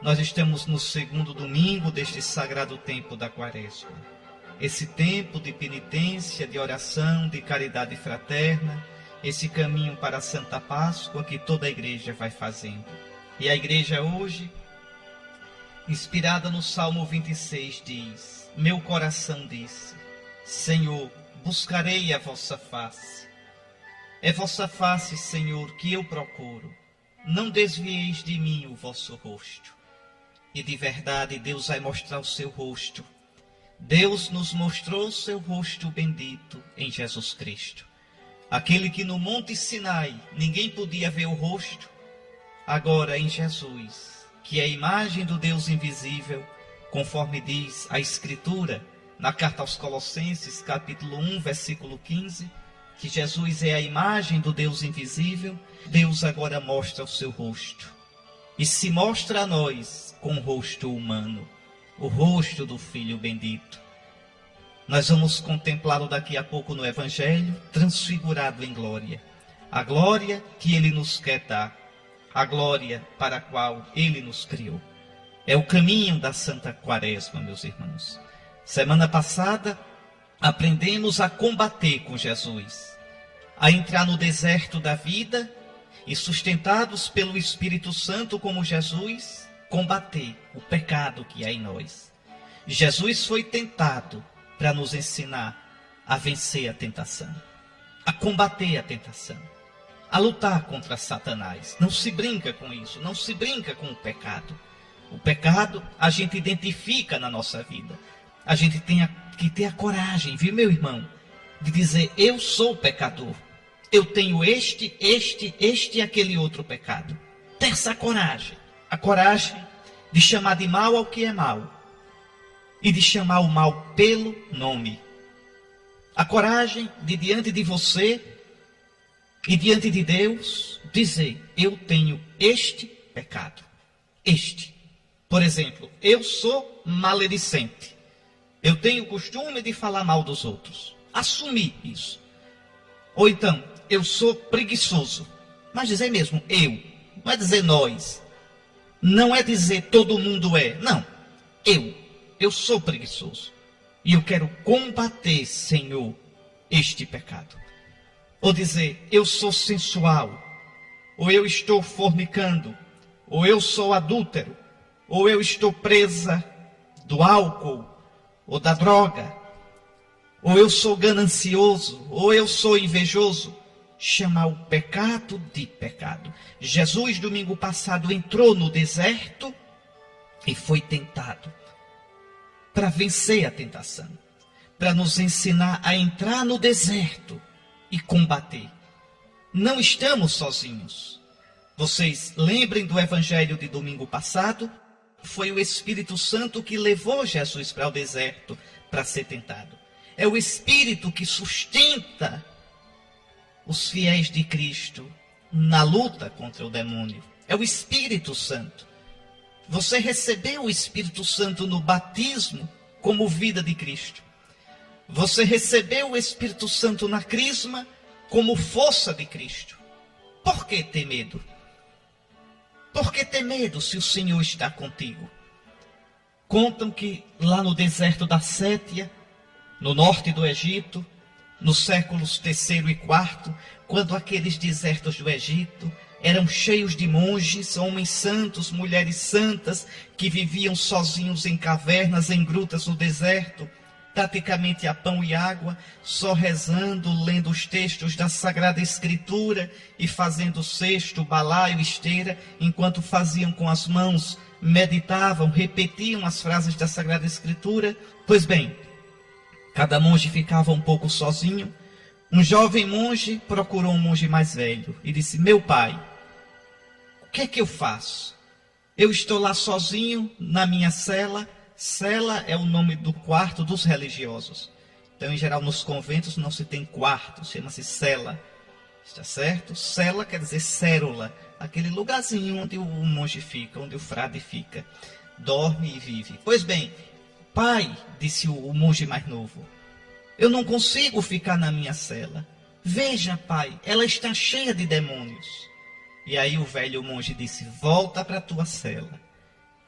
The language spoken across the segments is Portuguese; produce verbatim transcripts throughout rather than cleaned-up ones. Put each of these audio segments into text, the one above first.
Nós estamos no segundo domingo deste sagrado tempo da Quaresma. Esse tempo de penitência, de oração, de caridade fraterna, esse caminho para a Santa Páscoa que toda a igreja vai fazendo. E a igreja hoje, inspirada no Salmo vinte e seis, diz: meu coração disse, Senhor, buscarei a vossa face. É vossa face, Senhor, que eu procuro. Não desvieis de mim o vosso rosto. E de verdade Deus vai mostrar o seu rosto. Deus nos mostrou o seu rosto bendito em Jesus Cristo. Aquele que no Monte Sinai ninguém podia ver o rosto, agora em Jesus, que é a imagem do Deus invisível, conforme diz a Escritura, na carta aos Colossenses, capítulo um, versículo quinze, que Jesus é a imagem do Deus invisível. Deus agora mostra o seu rosto. E se mostra a nós com o rosto humano, o rosto do Filho bendito. Nós vamos contemplá-lo daqui a pouco no Evangelho, transfigurado em glória. A glória que Ele nos quer dar, a glória para a qual Ele nos criou. É o caminho da Santa Quaresma, meus irmãos. Semana passada, aprendemos a combater com Jesus, a entrar no deserto da vida e, sustentados pelo Espírito Santo como Jesus, combater o pecado que há em nós. Jesus foi tentado para nos ensinar a vencer a tentação, a combater a tentação, a lutar contra Satanás. Não se brinca com isso, não se brinca com o pecado. O pecado a gente identifica na nossa vida. A gente tem que ter a coragem, viu, meu irmão, de dizer: eu sou pecador. Eu tenho este, este, este e aquele outro pecado. Ter essa coragem. A coragem de chamar de mal ao que é mal. E de chamar o mal pelo nome. A coragem de, diante de você e diante de Deus, dizer: eu tenho este pecado. Este. Por exemplo, eu sou maledicente. Eu tenho o costume de falar mal dos outros. Assumir isso. Ou então, eu sou preguiçoso. Mas dizer mesmo eu. Não é dizer nós. Não é dizer todo mundo é. Não. Eu. Eu sou preguiçoso. E eu quero combater, Senhor, este pecado. Ou dizer: eu sou sensual. Ou eu estou fornicando. Ou eu sou adúltero. Ou eu estou presa do álcool. Ou da droga. Ou eu sou ganancioso. Ou eu sou invejoso. Chamar o pecado de pecado. Jesus, domingo passado, entrou no deserto e foi tentado para vencer a tentação, para nos ensinar a entrar no deserto e combater. Não estamos sozinhos. Vocês lembrem do Evangelho de domingo passado? Foi o Espírito Santo que levou Jesus para o deserto para ser tentado. É o Espírito que sustenta os fiéis de Cristo na luta contra o demônio. É o Espírito Santo. Você recebeu o Espírito Santo no batismo como vida de Cristo. Você recebeu o Espírito Santo na crisma como força de Cristo. Por que ter medo? Por que ter medo se o Senhor está contigo? Contam que lá no deserto da Sétia, no norte do Egito, nos séculos terceiro e quarto, quando aqueles desertos do Egito eram cheios de monges, homens santos, mulheres santas, que viviam sozinhos em cavernas, em grutas no deserto, praticamente a pão e água, só rezando, lendo os textos da Sagrada Escritura e fazendo cesto, balaio, esteira, enquanto faziam com as mãos, meditavam, repetiam as frases da Sagrada Escritura. Pois bem, cada monge ficava um pouco sozinho. Um jovem monge procurou um monge mais velho e disse: meu pai, o que é que eu faço? Eu estou lá sozinho na minha cela. Cela é o nome do quarto dos religiosos. Então, em geral, nos conventos não se tem quarto, chama-se cela. Está certo? Cela quer dizer cérula, aquele lugarzinho onde o monge fica, onde o frade fica, dorme e vive. Pois bem, pai, disse o monge mais novo, eu não consigo ficar na minha cela. Veja, pai, ela está cheia de demônios. E aí o velho monge disse: volta para a tua cela.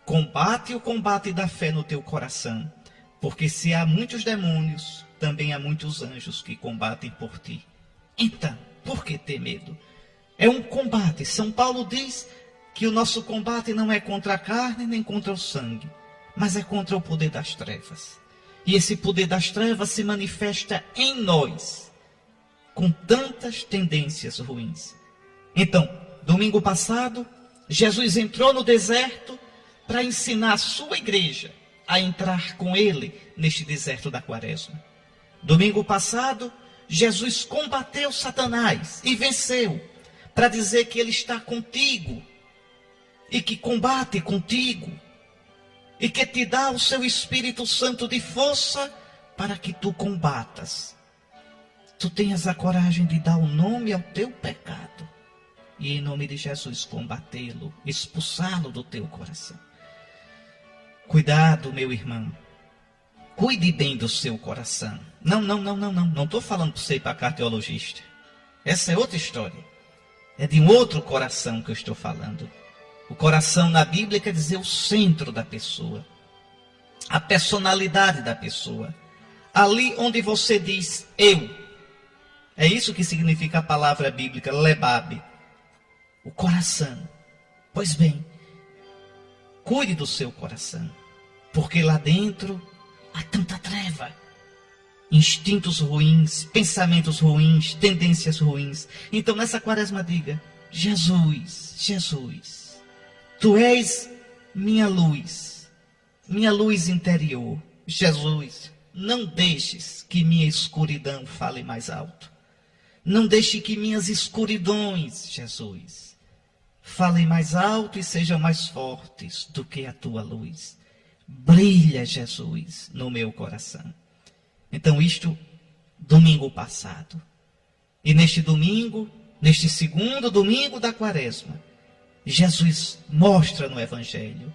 Combate o combate da fé no teu coração, porque se há muitos demônios, também há muitos anjos que combatem por ti. Então, por que ter medo? É um combate. São Paulo diz que o nosso combate não é contra a carne nem contra o sangue, mas é contra o poder das trevas. E esse poder das trevas se manifesta em nós, com tantas tendências ruins. Então, domingo passado, Jesus entrou no deserto para ensinar a sua igreja a entrar com ele neste deserto da quaresma. Domingo passado, Jesus combateu Satanás e venceu, para dizer que ele está contigo, e que combate contigo, e que te dá o seu Espírito Santo de força para que tu combatas. Tu tenhas a coragem de dar o nome ao teu pecado, e em nome de Jesus combatê-lo, expulsá-lo do teu coração. Cuidado, meu irmão. Cuide bem do seu coração. Não, não, não, não, não. Não estou falando para você ir para cardiologista. Essa é outra história. É de um outro coração que eu estou falando. O coração na Bíblia quer dizer o centro da pessoa. A personalidade da pessoa. Ali onde você diz eu. É isso que significa a palavra bíblica, lebab. O coração. Pois bem, cuide do seu coração, porque lá dentro há tanta treva, instintos ruins, pensamentos ruins, tendências ruins. Então nessa quaresma diga: Jesus, Jesus, Tu és minha luz, minha luz interior. Jesus, não deixes que minha escuridão fale mais alto. Não deixe que minhas escuridões, Jesus, falem mais alto e sejam mais fortes do que a tua luz. Brilha, Jesus, no meu coração. Então isto, domingo passado. E neste domingo, neste segundo domingo da quaresma, Jesus mostra no Evangelho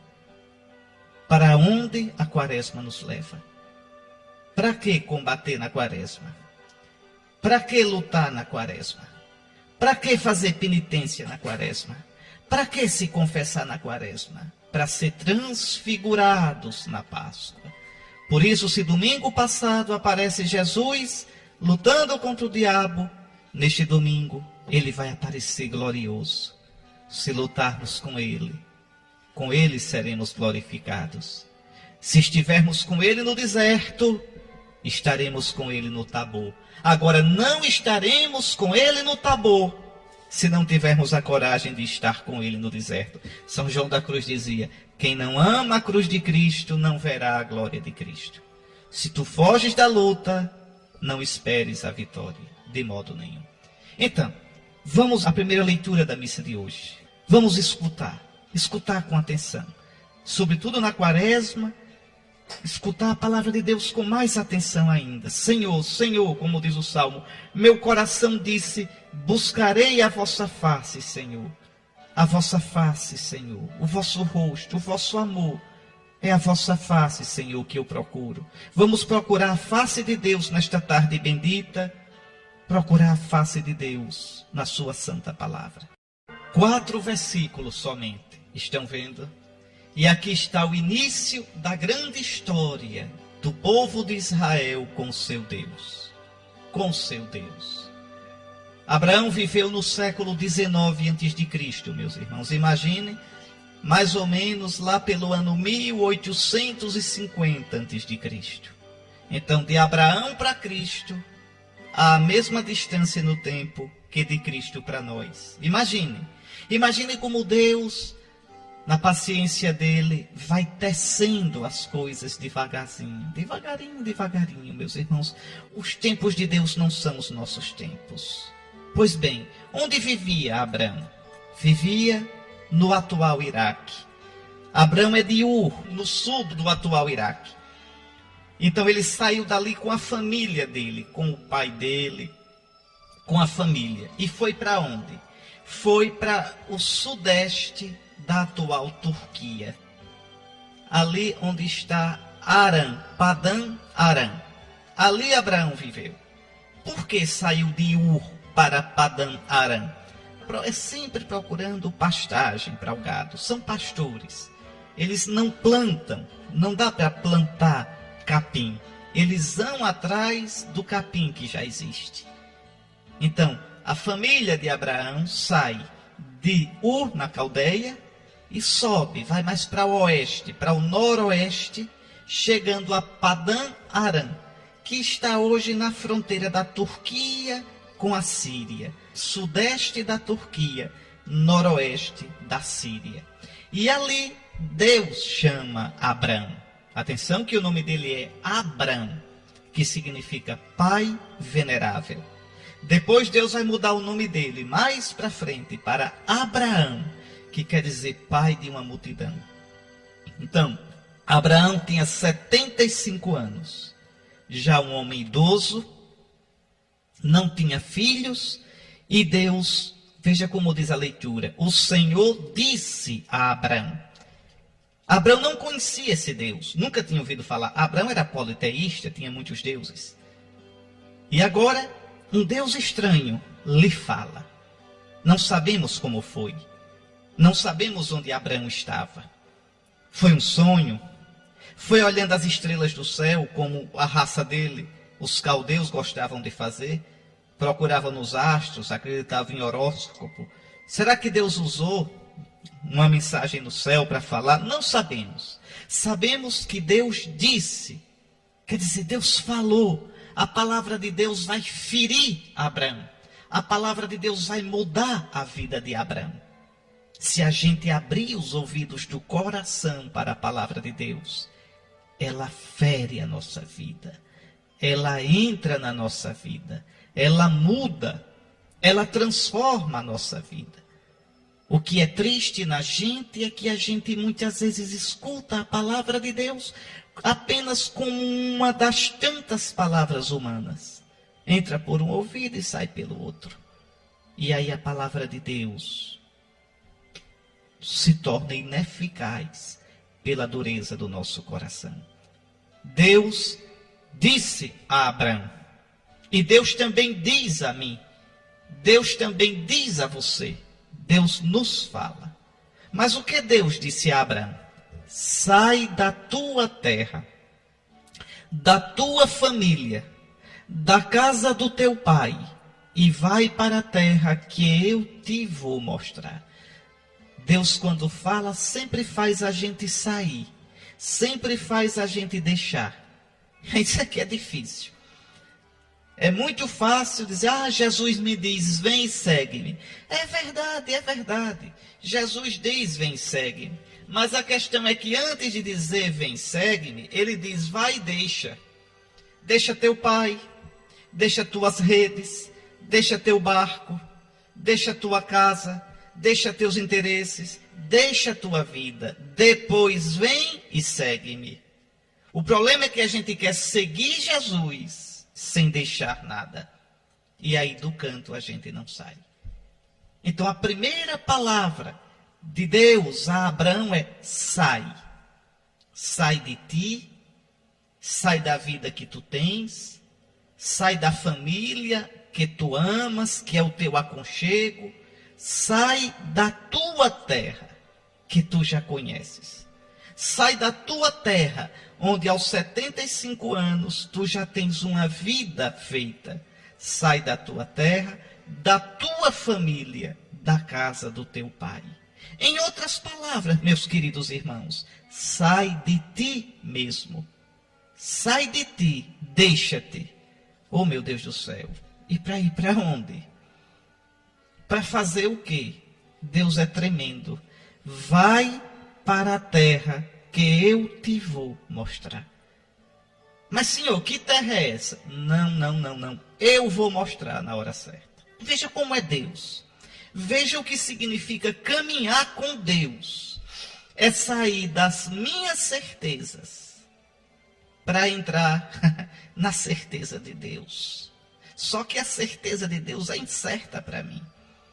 para onde a quaresma nos leva. Para que combater na quaresma? Para que lutar na quaresma? Para que fazer penitência na quaresma? Para que se confessar na quaresma? Para ser transfigurados na Páscoa. Por isso, se domingo passado aparece Jesus lutando contra o diabo, neste domingo ele vai aparecer glorioso. Se lutarmos com ele, com ele seremos glorificados. Se estivermos com ele no deserto, estaremos com ele no Tabor. Agora, não estaremos com ele no Tabor se não tivermos a coragem de estar com ele no deserto. São João da Cruz dizia: quem não ama a cruz de Cristo não verá a glória de Cristo. Se tu foges da luta, não esperes a vitória, de modo nenhum. Então, vamos à primeira leitura da missa de hoje. Vamos escutar, escutar com atenção. Sobretudo na quaresma, escutar a palavra de Deus com mais atenção ainda. Senhor, Senhor, como diz o Salmo, meu coração disse: buscarei a vossa face, Senhor. A vossa face, Senhor, o vosso rosto, o vosso amor. É a vossa face, Senhor, que eu procuro. Vamos procurar a face de Deus nesta tarde bendita. Procurar a face de Deus na sua santa palavra. Quatro versículos somente, estão vendo? E aqui está o início da grande história do povo de Israel com seu Deus. Com seu Deus. Abraão viveu no século dezenove antes de Cristo, meus irmãos. Imaginem, mais ou menos lá pelo ano mil oitocentos e cinquenta antes de Cristo. Então, de Abraão para Cristo, há a mesma distância no tempo que de Cristo para nós. Imaginem. Imaginem como Deus, na paciência dele, vai tecendo as coisas devagarzinho. Devagarinho, devagarinho, meus irmãos. Os tempos de Deus não são os nossos tempos. Pois bem, onde vivia Abraão? Vivia no atual Iraque. Abraão é de Ur, no sul do atual Iraque. Então ele saiu dali com a família dele, com o pai dele, com a família. E foi para onde? Foi para o sudeste da atual Turquia. Ali onde está Arã, Padã Arã. Ali Abraão viveu. Por que saiu de Ur para Padã Arã? É sempre procurando pastagem para o gado. São pastores. eles não plantam, não dá para plantar capim. Eles vão atrás do capim que já existe. Então, a família de Abraão sai de Ur, na Caldeia, e sobe, vai mais para o oeste, para o noroeste, chegando a Padã Arã, que está hoje na fronteira da Turquia com a Síria, sudeste da Turquia, noroeste da Síria. E ali Deus chama Abrão. Atenção que o nome dele é Abrão, que significa Pai Venerável. Depois Deus vai mudar o nome dele mais para frente para Abraão, que quer dizer pai de uma multidão. Então, Abraão tinha setenta e cinco anos, já um homem idoso, não tinha filhos, e Deus, veja como diz a leitura, o Senhor disse a Abraão. Abraão não conhecia esse Deus, nunca tinha ouvido falar. Abraão era politeísta, tinha muitos deuses. E agora, um Deus estranho lhe fala. Não sabemos como foi, não sabemos onde Abraão estava. Foi um sonho? Foi olhando as estrelas do céu, como a raça dele, os caldeus, gostavam de fazer? Procuravam nos astros, acreditavam em horóscopo. Será que Deus usou uma mensagem no céu para falar? Não sabemos. Sabemos que Deus disse, quer dizer, Deus falou. A palavra de Deus vai ferir Abraão. A palavra de Deus vai mudar a vida de Abraão. Se a gente abrir os ouvidos do coração para a palavra de Deus, ela fere a nossa vida, ela entra na nossa vida, ela muda, ela transforma a nossa vida. O que é triste na gente é que a gente muitas vezes escuta a palavra de Deus apenas como uma das tantas palavras humanas. Entra por um ouvido e sai pelo outro. E aí a palavra de Deus se torna ineficaz pela dureza do nosso coração. Deus disse a Abraão, e Deus também diz a mim, Deus também diz a você, Deus nos fala. Mas o que Deus disse a Abraão? Sai da tua terra, da tua família, da casa do teu pai, e vai para a terra que eu te vou mostrar. Deus, quando fala, sempre faz a gente sair, sempre faz a gente deixar. Isso aqui é difícil. É muito fácil dizer, ah, Jesus me diz, vem e segue-me. É verdade, é verdade. Jesus diz, vem e segue-me. Mas a questão é que antes de dizer, vem e segue-me, ele diz, vai e deixa. Deixa teu pai, deixa tuas redes, deixa teu barco, deixa tua casa, deixa teus interesses, deixa tua vida. Depois vem e segue-me. O problema é que a gente quer seguir Jesus sem deixar nada. E aí do canto a gente não sai. Então a primeira palavra de Deus a Abraão é sai. Sai de ti, sai da vida que tu tens, sai da família que tu amas, que é o teu aconchego, sai da tua terra que tu já conheces. Sai da tua terra, onde aos setenta e cinco anos tu já tens uma vida feita. Sai da tua terra, da tua família, da casa do teu pai. Em outras palavras, meus queridos irmãos, sai de ti mesmo. Sai de ti, deixa-te. Oh, meu Deus do céu. E para ir para onde? Para fazer o quê? Deus é tremendo. Vai para a terra que eu te vou mostrar. Mas, Senhor, que terra é essa? Não, não, não, não. Eu vou mostrar na hora certa. Veja como é Deus. Veja o que significa caminhar com Deus. É sair das minhas certezas para entrar na certeza de Deus. Só que a certeza de Deus é incerta para mim.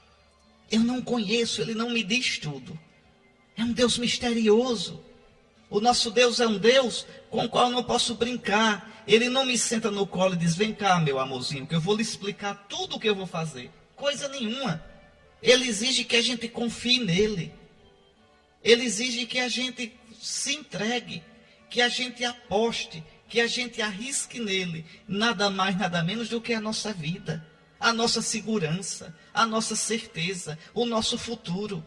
Eu não conheço, Ele não me diz tudo. É um Deus misterioso. O nosso Deus é um Deus com o qual eu não posso brincar. Ele não me senta no colo e diz, vem cá, meu amorzinho, que eu vou lhe explicar tudo o que eu vou fazer. Coisa nenhuma. Ele exige que a gente confie nele. Ele exige que a gente se entregue, que a gente aposte, que a gente arrisque nele, nada mais, nada menos do que a nossa vida, a nossa segurança, a nossa certeza, o nosso futuro.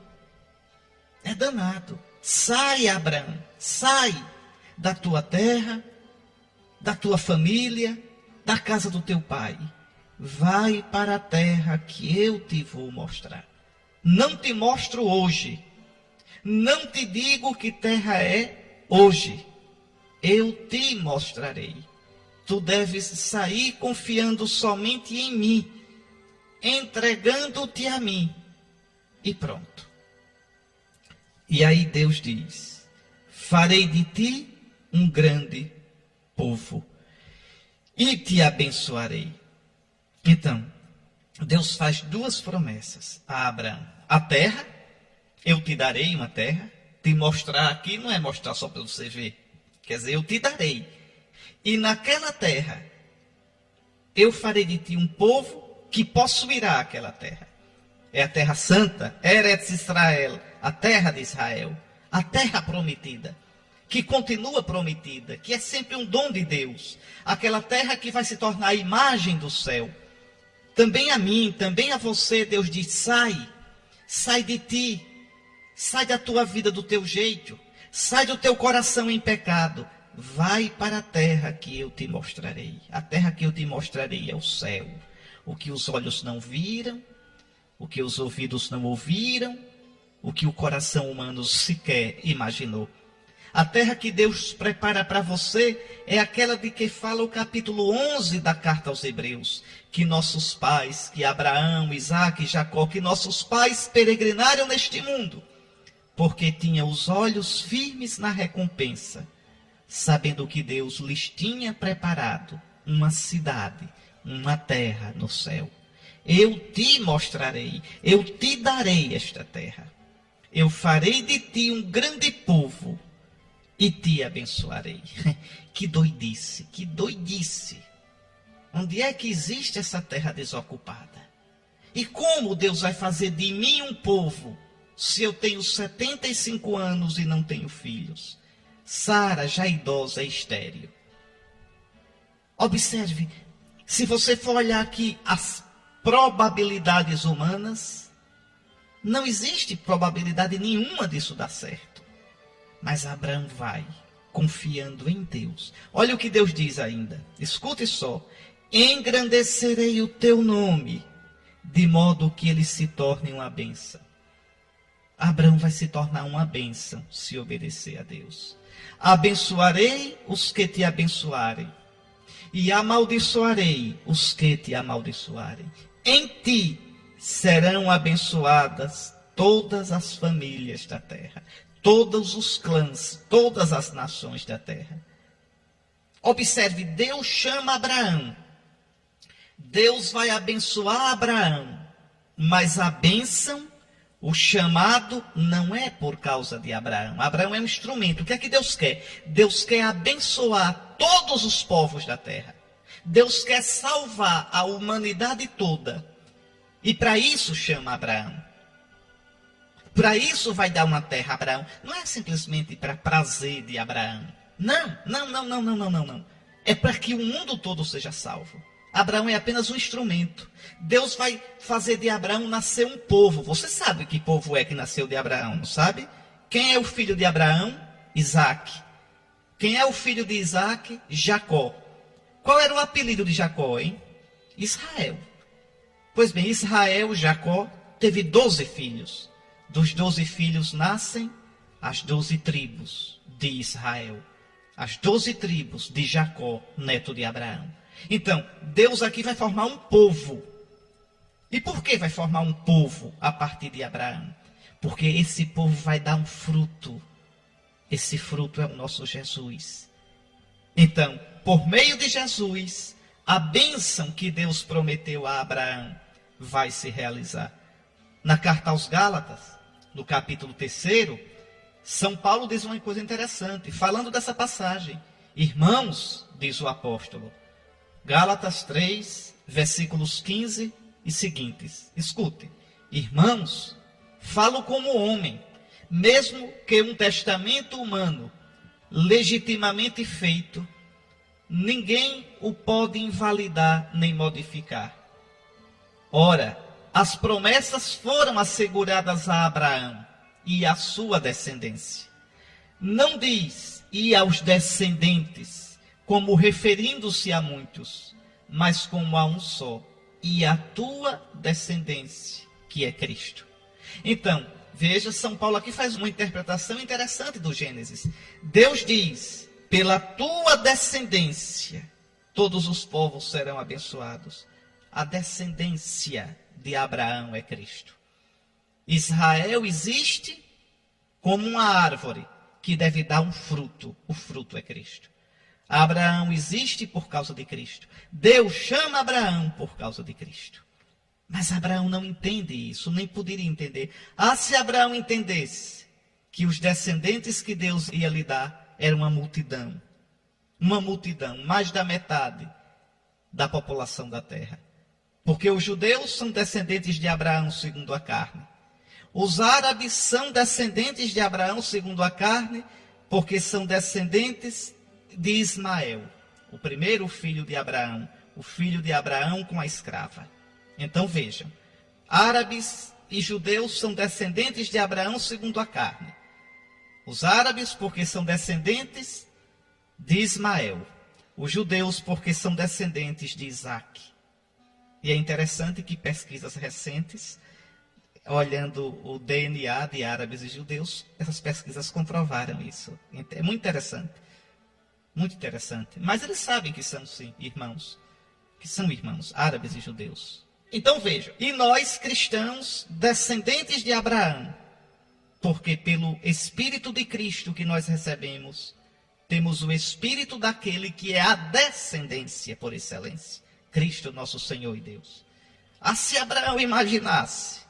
É danado. Sai, Abraão, sai da tua terra, da tua família, da casa do teu pai. Vai para a terra que eu te vou mostrar. Não te mostro hoje. Não te digo que terra é hoje. Eu te mostrarei. Tu deves sair confiando somente em mim, entregando-te a mim. E pronto. E aí Deus diz: farei de ti um grande povo e te abençoarei. Então, Deus faz duas promessas a Abraão. A terra, eu te darei uma terra. Te mostrar aqui não é mostrar só para você ver. Quer dizer, eu te darei. E naquela terra, eu farei de ti um povo que possuirá aquela terra. É a terra santa, Eretz Israel, a terra de Israel, a terra prometida, que continua prometida, que é sempre um dom de Deus. Aquela terra que vai se tornar a imagem do céu. Também a mim, também a você, Deus diz: sai, sai de ti, sai da tua vida do teu jeito, sai do teu coração em pecado, vai para a terra que eu te mostrarei. A terra que eu te mostrarei é o céu, o que os olhos não viram, o que os ouvidos não ouviram, o que o coração humano sequer imaginou. A terra que Deus prepara para você é aquela de que fala o capítulo onze da carta aos Hebreus, que nossos pais, que Abraão, Isaque e Jacó, que nossos pais peregrinaram neste mundo, porque tinham os olhos firmes na recompensa, sabendo que Deus lhes tinha preparado uma cidade, uma terra no céu. Eu te mostrarei, eu te darei esta terra. Eu farei de ti um grande povo e te abençoarei. Que doidice, que doidice. Onde é que existe essa terra desocupada? E como Deus vai fazer de mim um povo, se eu tenho setenta e cinco anos e não tenho filhos? Sara, já idosa, é estéril. Observe, se você for olhar aqui as probabilidades humanas, não existe probabilidade nenhuma disso dar certo. Mas Abraão vai, confiando em Deus. Olha o que Deus diz ainda. Escute só. Engrandecerei o teu nome, de modo que ele se torne uma bênção. Abraão vai se tornar uma bênção se obedecer a Deus. Abençoarei os que te abençoarem, e amaldiçoarei os que te amaldiçoarem. Em ti serão abençoadas todas as famílias da terra, todos os clãs, todas as nações da terra. Observe, Deus chama Abraão. Deus vai abençoar Abraão, mas a bênção, o chamado, não é por causa de Abraão. Abraão é um instrumento. O que é que Deus quer? Deus quer abençoar todos os povos da terra. Deus quer salvar a humanidade toda. E para isso chama Abraão. Para isso vai dar uma terra a Abraão. Não é simplesmente para prazer de Abraão. Não, não, não, não, não, não, não, não. É para que o mundo todo seja salvo. Abraão é apenas um instrumento. Deus vai fazer de Abraão nascer um povo. Você sabe que povo é que nasceu de Abraão, não sabe? Quem é o filho de Abraão? Isaque. Quem é o filho de Isaque? Jacó. Qual era o apelido de Jacó, hein? Israel. Pois bem, Israel, Jacó, teve doze filhos. Dos doze filhos nascem as doze tribos de Israel. As doze tribos de Jacó, neto de Abraão. Então, Deus aqui vai formar um povo. E por que vai formar um povo a partir de Abraão? Porque esse povo vai dar um fruto. Esse fruto é o nosso Jesus. Então, por meio de Jesus, a bênção que Deus prometeu a Abraão vai se realizar. Na carta aos Gálatas, no capítulo terceiro, São Paulo diz uma coisa interessante, falando dessa passagem. Irmãos, diz o apóstolo, Gálatas três, versículos quinze e seguintes. Escute. Irmãos, falo como homem, mesmo que um testamento humano, legitimamente feito, ninguém o pode invalidar nem modificar. Ora, as promessas foram asseguradas a Abraão e à sua descendência. Não diz, e aos descendentes, como referindo-se a muitos, mas como a um só, e a tua descendência, que é Cristo. Então, veja, São Paulo aqui faz uma interpretação interessante do Gênesis. Deus diz, pela tua descendência, todos os povos serão abençoados. A descendência de Abraão é Cristo. Israel existe como uma árvore que deve dar um fruto. O fruto é Cristo. Abraão existe por causa de Cristo. Deus chama Abraão por causa de Cristo. Mas Abraão não entende isso, nem poderia entender. Ah, se Abraão entendesse que os descendentes que Deus ia lhe dar eram uma multidão. Uma multidão, mais da metade da população da terra. Porque os judeus são descendentes de Abraão segundo a carne. Os árabes são descendentes de Abraão segundo a carne, porque são descendentes de Ismael, o primeiro filho de Abraão, o filho de Abraão com a escrava. Então vejam, árabes e judeus são descendentes de Abraão segundo a carne. Os árabes porque são descendentes de Ismael. Os judeus porque são descendentes de Isaque. E é interessante que pesquisas recentes, olhando o D N A de árabes e judeus, essas pesquisas comprovaram isso. É muito interessante. Muito interessante. Mas eles sabem que são, sim, irmãos. Que são irmãos, árabes e judeus. Então vejam, e nós cristãos, descendentes de Abraão, porque pelo Espírito de Cristo que nós recebemos, temos o Espírito daquele que é a descendência por excelência, Cristo nosso Senhor e Deus. Ah, se Abraão imaginasse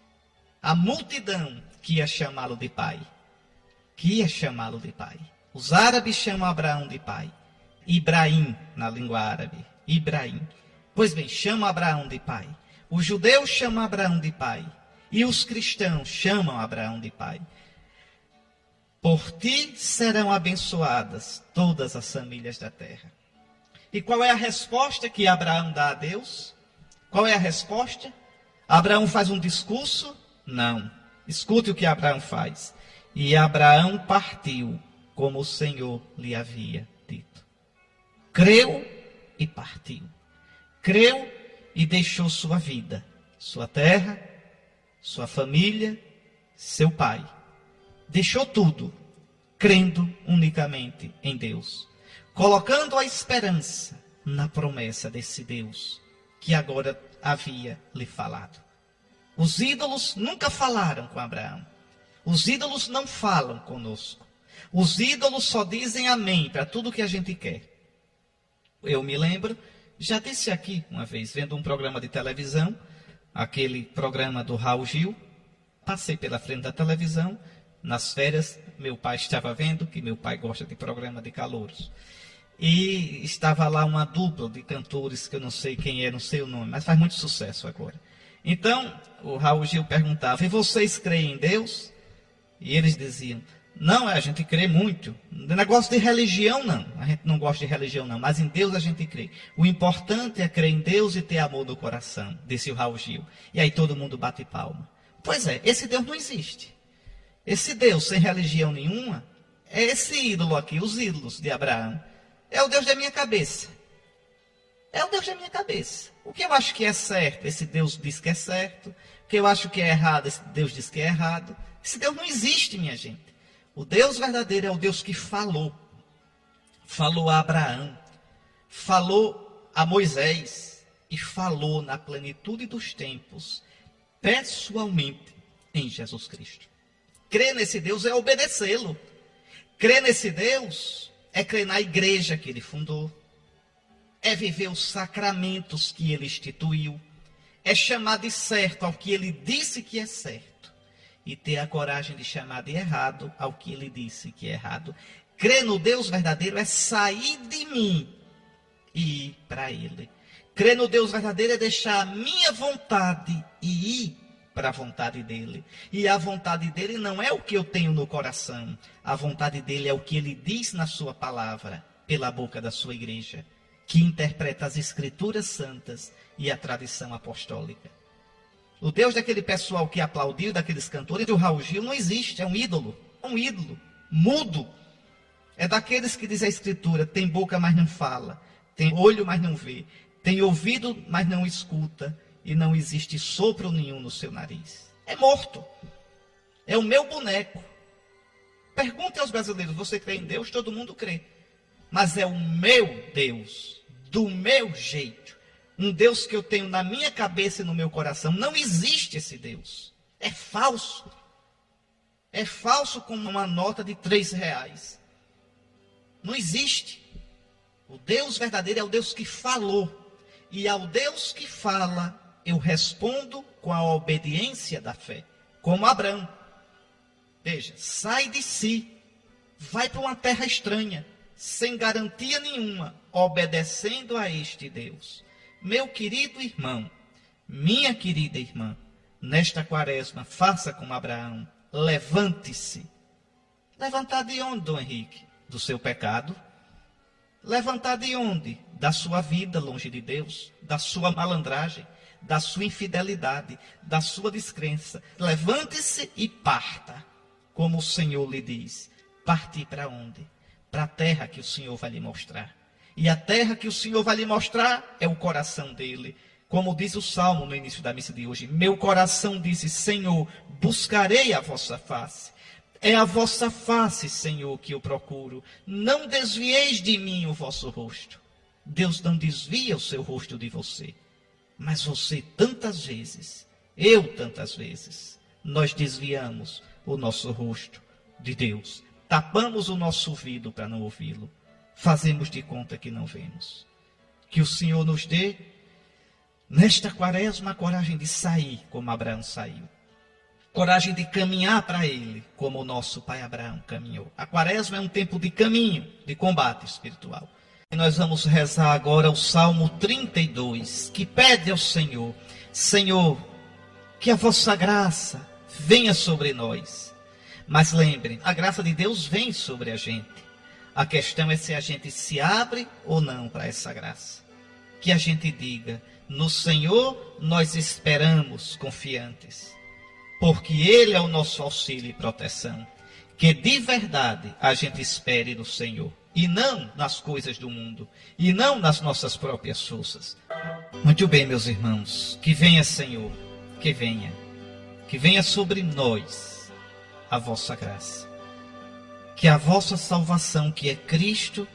a multidão que ia chamá-lo de pai, que ia chamá-lo de pai. Os árabes chamam Abraão de pai, Ibrahim na língua árabe, Ibrahim. Pois bem, chama Abraão de pai. Os judeus chamam Abraão de pai. E os cristãos chamam Abraão de pai. Por ti serão abençoadas todas as famílias da terra. E qual é a resposta que Abraão dá a Deus? Qual é a resposta? Abraão faz um discurso? Não. Escute o que Abraão faz. E Abraão partiu, como o Senhor lhe havia dito. Creu e partiu. Creu e deixou sua vida, sua terra, sua família, seu pai. Deixou tudo, crendo unicamente em Deus. Colocando a esperança na promessa desse Deus que agora havia lhe falado. Os ídolos nunca falaram com Abraão. Os ídolos não falam conosco. Os ídolos só dizem amém para tudo que a gente quer. Eu me lembro, já disse aqui uma vez, vendo um programa de televisão, aquele programa do Raul Gil, passei pela frente da televisão, nas férias, meu pai estava vendo, que meu pai gosta de programa de calouros. E estava lá uma dupla de cantores, que eu não sei quem é, não sei o nome, mas faz muito sucesso agora. Então, o Raul Gil perguntava, e vocês creem em Deus? E eles diziam, não, a gente crê muito. Negócio de religião, não. A gente não gosta de religião, não. Mas em Deus a gente crê. O importante é crer em Deus e ter amor no coração, disse o Raul Gil. E aí todo mundo bate palma. Pois é, esse Deus não existe. Esse Deus sem religião nenhuma, é esse ídolo aqui, os ídolos de Abraão. É o Deus da minha cabeça. É o Deus da minha cabeça. O que eu acho que é certo, esse Deus diz que é certo. O que eu acho que é errado, esse Deus diz que é errado. Esse Deus não existe, minha gente. O Deus verdadeiro é o Deus que falou. Falou a Abraão. Falou a Moisés. E falou na plenitude dos tempos, pessoalmente, em Jesus Cristo. Crer nesse Deus é obedecê-lo. Crer nesse Deus é crer na igreja que ele fundou. É viver os sacramentos que ele instituiu. É chamar de certo ao que ele disse que é certo. E ter a coragem de chamar de errado ao que ele disse que é errado. Crer no Deus verdadeiro é sair de mim e ir para ele. Crer no Deus verdadeiro é deixar a minha vontade e ir para a vontade dele. E a vontade dele não é o que eu tenho no coração. A vontade dele é o que ele diz na sua palavra, pela boca da sua igreja, que interpreta as escrituras santas e a tradição apostólica. O Deus daquele pessoal que aplaudiu, daqueles cantores, do Raul Gil, não existe, é um ídolo, é um ídolo, mudo. É daqueles que diz a escritura, tem boca, mas não fala, tem olho, mas não vê, tem ouvido, mas não escuta, e não existe sopro nenhum no seu nariz. É morto. É o meu boneco. Pergunte aos brasileiros, você crê em Deus? Todo mundo crê. Mas é o meu Deus, do meu jeito. Um Deus que eu tenho na minha cabeça e no meu coração. Não existe esse Deus. É falso. É falso como uma nota de três reais. Não existe. O Deus verdadeiro é o Deus que falou. E ao Deus que fala, eu respondo com a obediência da fé. Como Abraão. Veja, sai de si. Vai para uma terra estranha. Sem garantia nenhuma. Obedecendo a este Deus. Meu querido irmão. Minha querida irmã. Nesta quaresma, faça como Abraão. Levante-se. Levantar de onde, Dom Henrique? Do seu pecado. Levantar de onde? Da sua vida longe de Deus, da sua malandragem, da sua infidelidade, da sua descrença. Levante-se e parta, como o Senhor lhe diz. Partir para onde? Para a terra que o Senhor vai lhe mostrar. E a terra que o Senhor vai lhe mostrar é o coração dele. Como diz o Salmo no início da missa de hoje, meu coração disse, Senhor, buscarei a vossa face. É a vossa face, Senhor, que eu procuro. Não desvieis de mim o vosso rosto. Deus não desvia o seu rosto de você. Mas você tantas vezes, eu tantas vezes, nós desviamos o nosso rosto de Deus. Tapamos o nosso ouvido para não ouvi-lo. Fazemos de conta que não vemos. Que o Senhor nos dê, nesta quaresma, a coragem de sair como Abraão saiu. Coragem de caminhar para Ele, como o nosso pai Abraão caminhou. A quaresma é um tempo de caminho, de combate espiritual. E nós vamos rezar agora o Salmo trinta e dois, que pede ao Senhor, Senhor, que a vossa graça venha sobre nós. Mas lembrem, a graça de Deus vem sobre a gente. A questão é se a gente se abre ou não para essa graça. Que a gente diga, no Senhor nós esperamos confiantes. Porque Ele é o nosso auxílio e proteção. Que de verdade a gente espere no Senhor. E não nas coisas do mundo. E não nas nossas próprias forças. Muito bem, meus irmãos. Que venha, Senhor. Que venha. Que venha sobre nós a vossa graça. Que a vossa salvação, que é Cristo,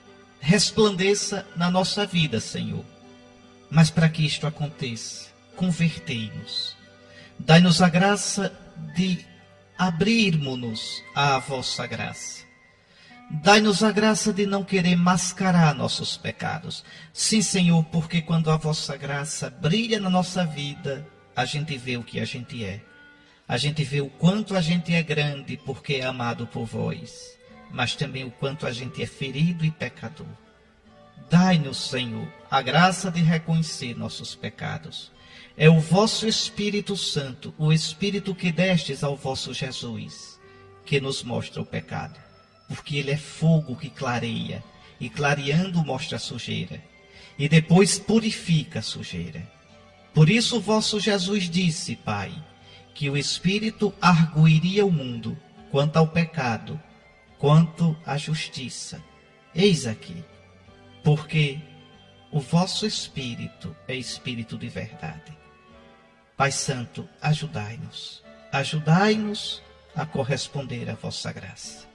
resplandeça na nossa vida, Senhor. Mas para que isto aconteça, convertei-nos. Dai-nos a graça de abrirmos-nos à vossa graça. Dai-nos a graça de não querer mascarar nossos pecados. Sim, Senhor, porque quando a vossa graça brilha na nossa vida, a gente vê o que a gente é. A gente vê o quanto a gente é grande porque é amado por vós, mas também o quanto a gente é ferido e pecador. Dai-nos, Senhor, a graça de reconhecer nossos pecados. É o vosso Espírito Santo, o Espírito que destes ao vosso Jesus, que nos mostra o pecado. Porque ele é fogo que clareia, e clareando mostra a sujeira, e depois purifica a sujeira. Por isso o vosso Jesus disse, Pai, que o Espírito arguiria o mundo quanto ao pecado, quanto à justiça. Eis aqui, porque o vosso Espírito é Espírito de verdade. Pai Santo, ajudai-nos, ajudai-nos a corresponder à vossa graça.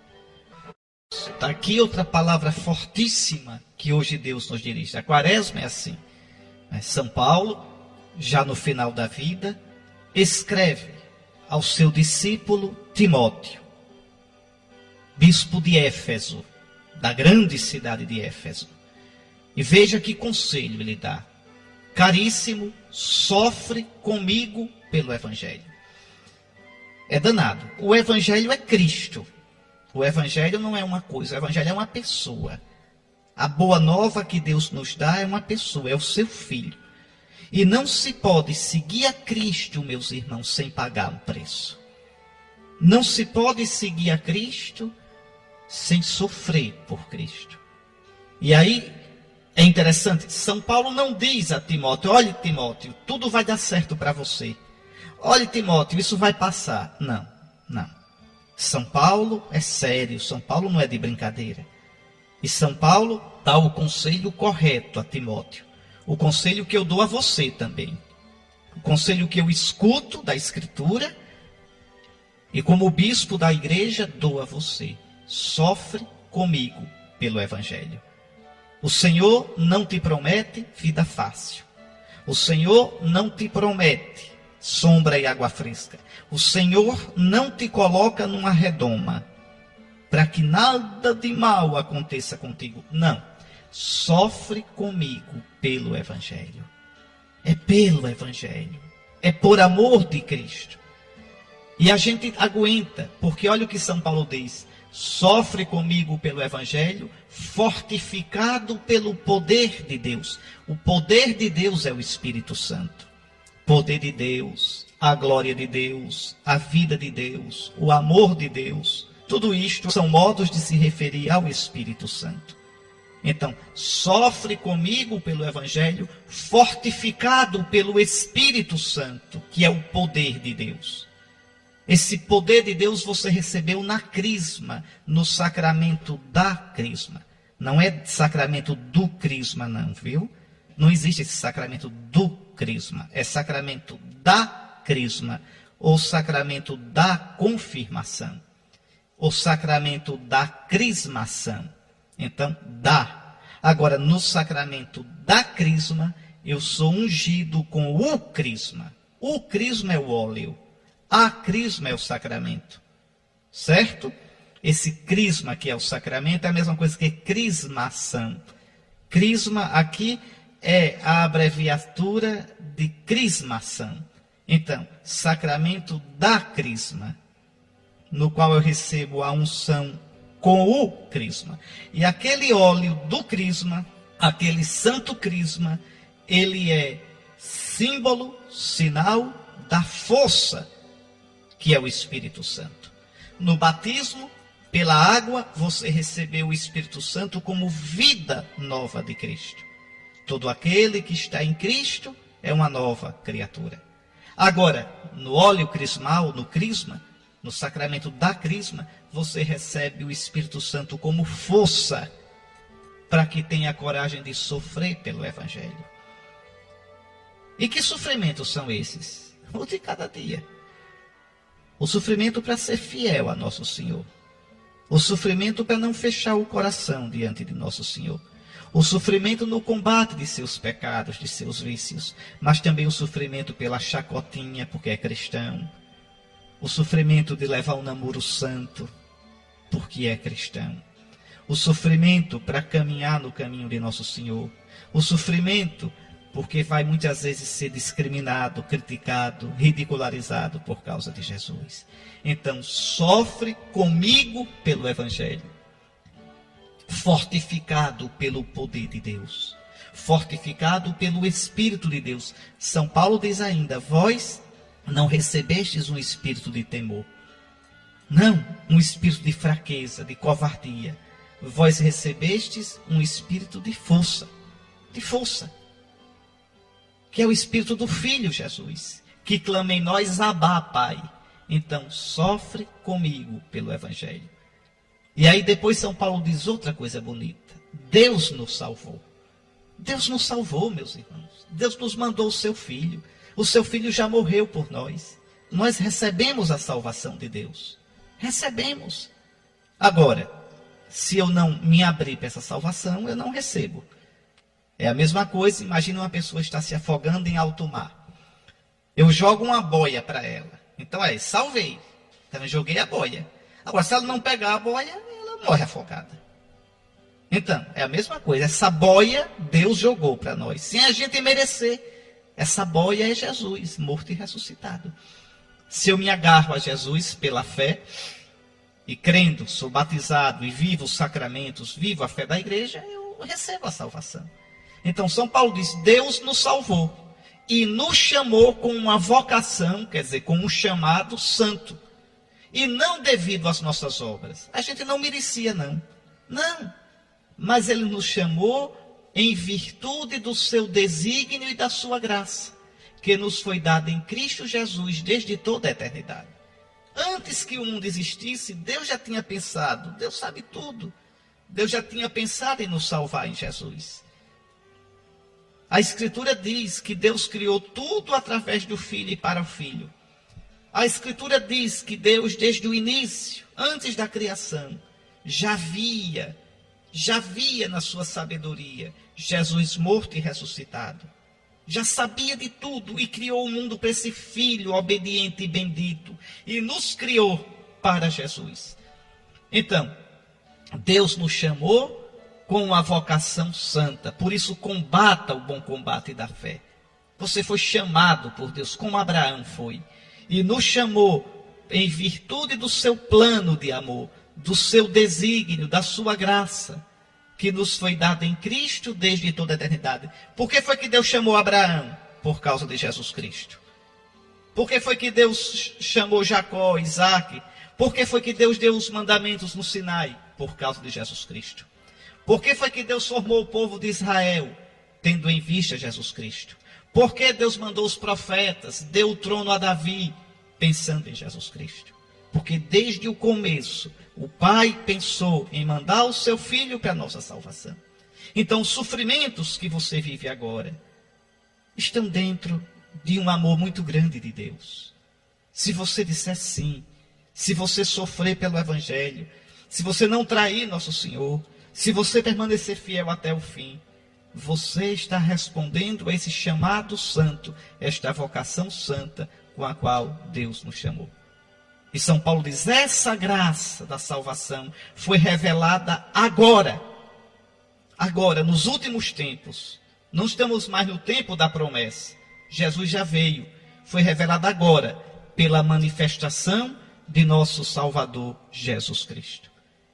Está aqui outra palavra fortíssima que hoje Deus nos dirige. A quaresma é assim. São Paulo, já no final da vida, escreve ao seu discípulo Timóteo, bispo de Éfeso, da grande cidade de Éfeso. E veja que conselho ele dá. Caríssimo, sofre comigo pelo Evangelho. É danado. O Evangelho é Cristo. O Evangelho não é uma coisa, o Evangelho é uma pessoa. A boa nova que Deus nos dá é uma pessoa, é o seu Filho. E não se pode seguir a Cristo, meus irmãos, sem pagar um preço. Não se pode seguir a Cristo sem sofrer por Cristo. E aí é interessante, São Paulo não diz a Timóteo: olhe, Timóteo, tudo vai dar certo para você. Olhe, Timóteo, isso vai passar. Não, não. São Paulo é sério, São Paulo não é de brincadeira. E São Paulo dá o conselho correto a Timóteo. O conselho que eu dou a você também. O conselho que eu escuto da Escritura e como bispo da igreja dou a você. Sofre comigo pelo Evangelho. O Senhor não te promete vida fácil. O Senhor não te promete sombra e água fresca. O Senhor não te coloca numa redoma para que nada de mal aconteça contigo. Não. Sofre comigo pelo Evangelho. É pelo Evangelho. É por amor de Cristo. E a gente aguenta, porque olha o que São Paulo diz: sofre comigo pelo Evangelho, fortificado pelo poder de Deus. O poder de Deus é o Espírito Santo. Poder de Deus, a glória de Deus, a vida de Deus, o amor de Deus. Tudo isto são modos de se referir ao Espírito Santo. Então, sofre comigo pelo Evangelho, fortificado pelo Espírito Santo, que é o poder de Deus. Esse poder de Deus você recebeu na crisma, no sacramento da crisma. Não é sacramento do crisma, não, viu? Não existe esse sacramento do crisma. É sacramento da crisma, ou sacramento da confirmação, ou sacramento da crismação. Então, dá. Agora, no sacramento da crisma, eu sou ungido com o crisma. O crisma é o óleo. A crisma é o sacramento. Certo? Esse crisma que é o sacramento é a mesma coisa que crismação. Crisma aqui é a abreviatura de crismação. Então, sacramento da crisma, no qual eu recebo a unção com o crisma. E aquele óleo do crisma, aquele santo crisma, ele é símbolo, sinal da força que é o Espírito Santo. No batismo, pela água, você recebeu o Espírito Santo como vida nova de Cristo. Todo aquele que está em Cristo é uma nova criatura. Agora, no óleo crismal, no crisma, no sacramento da crisma, você recebe o Espírito Santo como força para que tenha coragem de sofrer pelo Evangelho. E que sofrimentos são esses? O de cada dia. O sofrimento para ser fiel a nosso Senhor. O sofrimento para não fechar o coração diante de nosso Senhor. O sofrimento no combate de seus pecados, de seus vícios. Mas também o sofrimento pela chacotinha, porque é cristão. O sofrimento de levar o namoro santo, porque é cristão. O sofrimento para caminhar no caminho de nosso Senhor. O sofrimento porque vai muitas vezes ser discriminado, criticado, ridicularizado por causa de Jesus. Então, sofre comigo pelo Evangelho. Fortificado pelo poder de Deus. Fortificado pelo Espírito de Deus. São Paulo diz ainda: vós não recebestes um espírito de temor. Não, um espírito de fraqueza, de covardia. Vós recebestes um espírito de força. De força. Que é o espírito do Filho Jesus. Que clama em nós: Abá, Pai. Então, sofre comigo pelo Evangelho. E aí depois São Paulo diz outra coisa bonita. Deus nos salvou. Deus nos salvou, meus irmãos. Deus nos mandou o seu Filho. O seu Filho já morreu por nós. Nós recebemos a salvação de Deus. Recebemos. Agora, se eu não me abrir para essa salvação, eu não recebo. É a mesma coisa, imagina uma pessoa estar se afogando em alto mar. Eu jogo uma boia para ela. Então é, salvei. Então eu joguei a boia. Agora, se ela não pegar a boia, ela morre afogada. Então, é a mesma coisa. Essa boia Deus jogou para nós, sem a gente merecer. Essa boia é Jesus, morto e ressuscitado. Se eu me agarro a Jesus pela fé, e crendo, sou batizado e vivo os sacramentos, vivo a fé da igreja, eu recebo a salvação. Então, São Paulo diz: Deus nos salvou. e nos chamou com uma vocação, quer dizer, com um chamado santo. E não devido às nossas obras. A gente não merecia, não. Não. Mas ele nos chamou em virtude do seu desígnio e da sua graça, que nos foi dada em Cristo Jesus desde toda a eternidade. Antes que o mundo existisse, Deus já tinha pensado, Deus sabe tudo. Deus já tinha pensado em nos salvar em Jesus. A Escritura diz que Deus criou tudo através do Filho e para o Filho. A Escritura diz que Deus, desde o início, antes da criação, já via, já via na sua sabedoria Jesus morto e ressuscitado. Já sabia de tudo e criou o mundo para esse Filho obediente e bendito. E nos criou para Jesus. Então, Deus nos chamou com uma vocação santa. Por isso, combata o bom combate da fé. Você foi chamado por Deus, como Abraão foi. E nos chamou em virtude do seu plano de amor, do seu desígnio, da sua graça, que nos foi dada em Cristo desde toda a eternidade. Por que foi que Deus chamou Abraão? Por causa de Jesus Cristo. Por que foi que Deus chamou Jacó, Isaac? Por que foi que Deus deu os mandamentos no Sinai? Por causa de Jesus Cristo. Por que foi que Deus formou o povo de Israel? Tendo em vista Jesus Cristo. Por que Deus mandou os profetas, deu o trono a Davi? Pensando em Jesus Cristo. Porque desde o começo, o Pai pensou em mandar o seu Filho para a nossa salvação. Então, os sofrimentos que você vive agora estão dentro de um amor muito grande de Deus. Se você disser sim, se você sofrer pelo Evangelho, se você não trair nosso Senhor, se você permanecer fiel até o fim, você está respondendo a esse chamado santo, esta vocação santa com a qual Deus nos chamou. E São Paulo diz, essa graça da salvação foi revelada agora. Agora, nos últimos tempos. Não estamos mais no tempo da promessa. Jesus já veio. Foi revelada agora pela manifestação de nosso Salvador Jesus Cristo.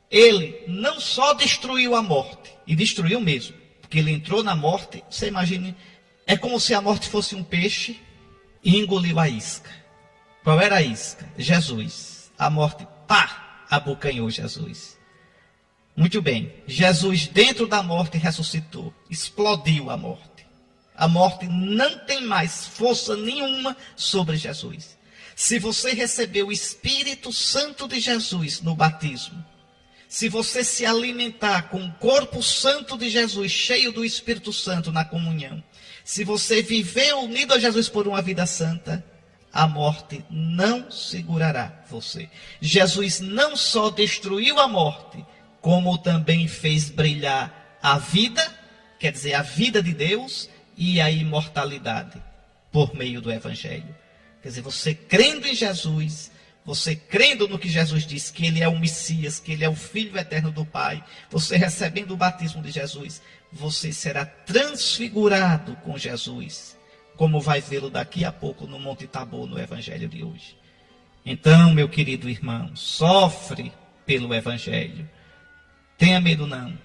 Ele não só destruiu a morte, e destruiu mesmo, porque ele entrou na morte, você imagine, é como se a morte fosse um peixe e engoliu a isca. Qual era a isca? Jesus. A morte, pá, abocanhou Jesus. Muito bem, Jesus dentro da morte ressuscitou, explodiu a morte. A morte não tem mais força nenhuma sobre Jesus. Se você recebeu o Espírito Santo de Jesus no batismo, se você se alimentar com o corpo santo de Jesus, cheio do Espírito Santo na comunhão, se você viver unido a Jesus por uma vida santa, a morte não segurará você. Jesus não só destruiu a morte, como também fez brilhar a vida, quer dizer, a vida de Deus e a imortalidade, por meio do Evangelho. Quer dizer, você crendo em Jesus, você crendo no que Jesus disse, que Ele é o Messias, que Ele é o Filho eterno do Pai, você recebendo o batismo de Jesus, você será transfigurado com Jesus, como vai vê-lo daqui a pouco no Monte Tabor, no Evangelho de hoje. Então, meu querido irmão, sofre pelo Evangelho. Tenha medo não.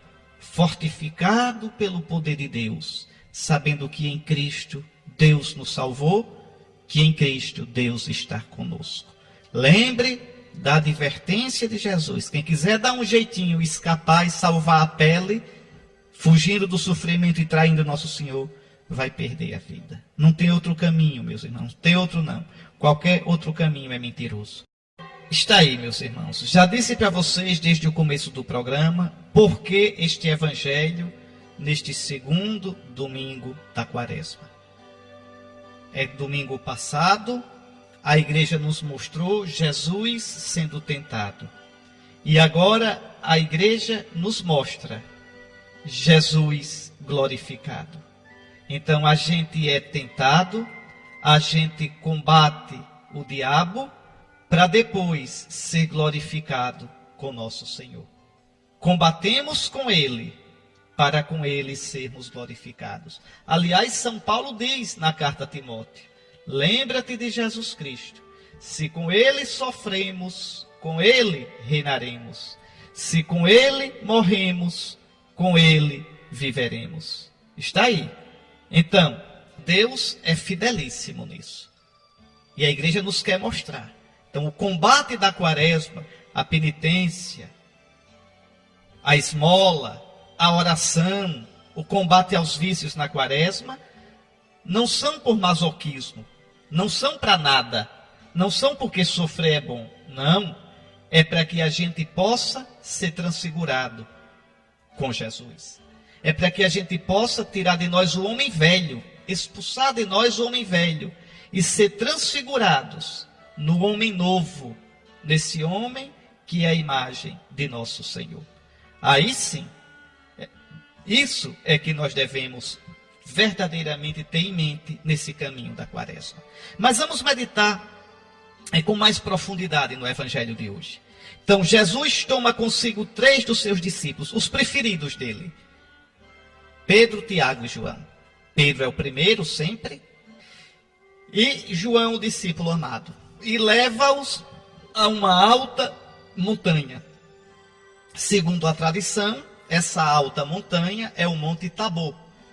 Fortificado pelo poder de Deus, sabendo que em Cristo Deus nos salvou, que em Cristo Deus está conosco. Lembre da advertência de Jesus. Quem quiser dar um jeitinho, escapar e salvar a pele, fugindo do sofrimento e traindo nosso Senhor, vai perder a vida. Não tem outro caminho, meus irmãos. Tem outro não. Qualquer outro caminho é mentiroso. Está aí, meus irmãos. Já disse para vocês desde o começo do programa por que este evangelho neste segundo domingo da Quaresma. É domingo passado, a igreja nos mostrou Jesus sendo tentado. E agora a igreja nos mostra Jesus glorificado. Então a gente é tentado, a gente combate o diabo, para depois ser glorificado com nosso Senhor. Combatemos com Ele, para com Ele sermos glorificados. Aliás, São Paulo diz na carta a Timóteo, lembra-te de Jesus Cristo. Se com Ele sofremos, com Ele reinaremos. Se com Ele morremos, com Ele viveremos. Está aí. Então, Deus é fidelíssimo nisso. E a igreja nos quer mostrar. Então, o combate da quaresma, a penitência, a esmola, a oração, o combate aos vícios na quaresma, não são por masoquismo, não são para nada, não são porque sofrer é bom, não. É para que a gente possa ser transfigurado com Jesus. É para que a gente possa tirar de nós o homem velho, expulsar de nós o homem velho e ser transfigurados no homem novo, nesse homem que é a imagem de nosso Senhor. Aí sim, isso é que nós devemos verdadeiramente ter em mente nesse caminho da quaresma. Mas vamos meditar é, com mais profundidade no evangelho de hoje. Então, Jesus toma consigo três dos seus discípulos, os preferidos dele. Pedro, Tiago e João. Pedro é o primeiro sempre. E João, o discípulo amado. E leva-os a uma alta montanha. Segundo a tradição, essa alta montanha é o Monte Tabor.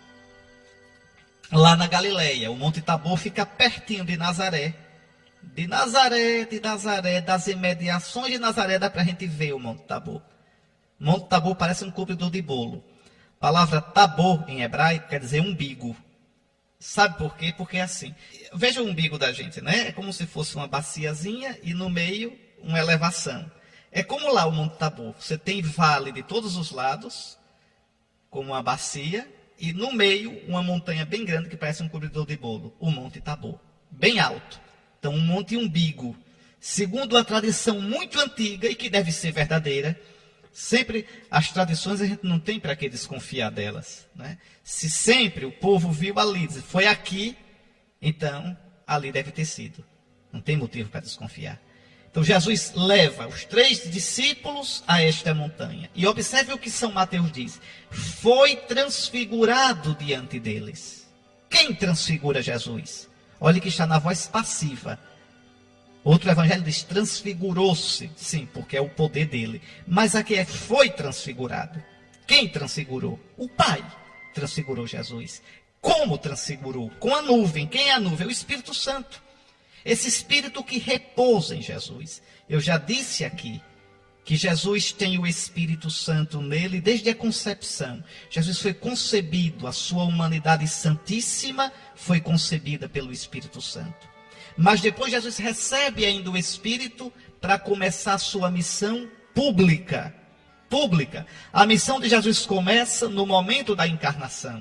Lá na Galileia, o Monte Tabor fica pertinho de Nazaré. De Nazaré, de Nazaré, das imediações de Nazaré, dá para a gente ver o Monte Tabor. Monte Tabor parece um cobridor de bolo. A palavra Tabor, em hebraico, quer dizer umbigo. Sabe por quê? Porque é assim. Veja o umbigo da gente, né? É como se fosse uma baciazinha e no meio uma elevação. É como lá o Monte Tabor. Você tem vale de todos os lados, como uma bacia, e no meio uma montanha bem grande que parece um cobridor de bolo. O Monte Tabor. Bem alto. Então, um monte umbigo. Segundo a tradição muito antiga e que deve ser verdadeira, sempre as tradições a gente não tem para que desconfiar delas, né? Se sempre o povo viu ali, foi aqui, então ali deve ter sido. Não tem motivo para desconfiar. Então Jesus leva os três discípulos a esta montanha. E observe o que São Mateus diz. Foi transfigurado diante deles. Quem transfigura Jesus? Olha que está na voz passiva. Outro evangelho diz, transfigurou-se. Sim, porque é o poder dele. Mas aqui é, foi transfigurado. Quem transfigurou? O Pai transfigurou Jesus. Como transfigurou? Com a nuvem. Quem é a nuvem? O Espírito Santo. Esse Espírito que repousa em Jesus. Eu já disse aqui que Jesus tem o Espírito Santo nele desde a concepção. Jesus foi concebido, a sua humanidade santíssima foi concebida pelo Espírito Santo. Mas depois Jesus recebe ainda o Espírito para começar a sua missão pública. Pública. A missão de Jesus começa no momento da encarnação.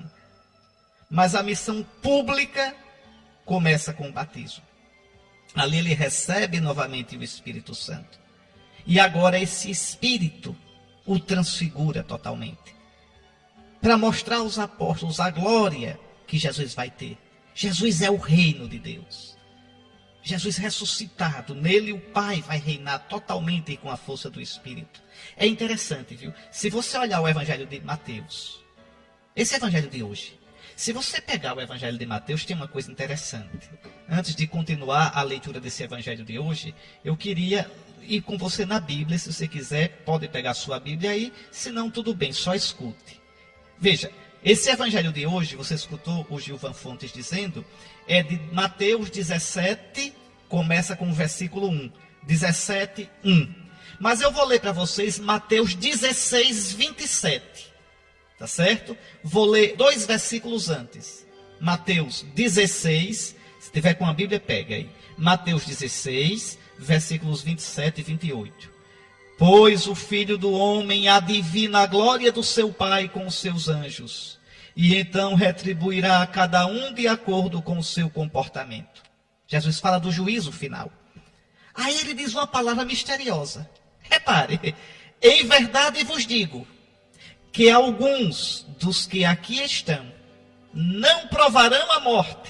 Mas a missão pública começa com o batismo. Ali ele recebe novamente o Espírito Santo. E agora esse Espírito o transfigura totalmente. Para mostrar aos apóstolos a glória que Jesus vai ter. Jesus é o reino de Deus. Jesus ressuscitado, nele o Pai vai reinar totalmente com a força do Espírito. É interessante, viu? Se você olhar o Evangelho de Mateus, esse Evangelho de hoje, se você pegar o Evangelho de Mateus, tem uma coisa interessante. Antes de continuar a leitura desse Evangelho de hoje, eu queria ir com você na Bíblia. Se você quiser, pode pegar a sua Bíblia aí. Se não, tudo bem, só escute. Veja, esse Evangelho de hoje, você escutou o Gilvan Fontes dizendo, é de Mateus dezessete, começa com o versículo um. dezessete, um. Mas eu vou ler para vocês Mateus dezesseis, vinte e sete. Tá certo? Vou ler dois versículos antes. Mateus dezesseis, se tiver com a Bíblia, pega aí. Mateus dezesseis, versículos vinte e sete e vinte e oito. Pois o Filho do Homem adivina a glória do seu Pai com os seus anjos, e então retribuirá a cada um de acordo com o seu comportamento. Jesus fala do juízo final. Aí ele diz uma palavra misteriosa. Repare, em verdade vos digo, que alguns dos que aqui estão não provarão a morte,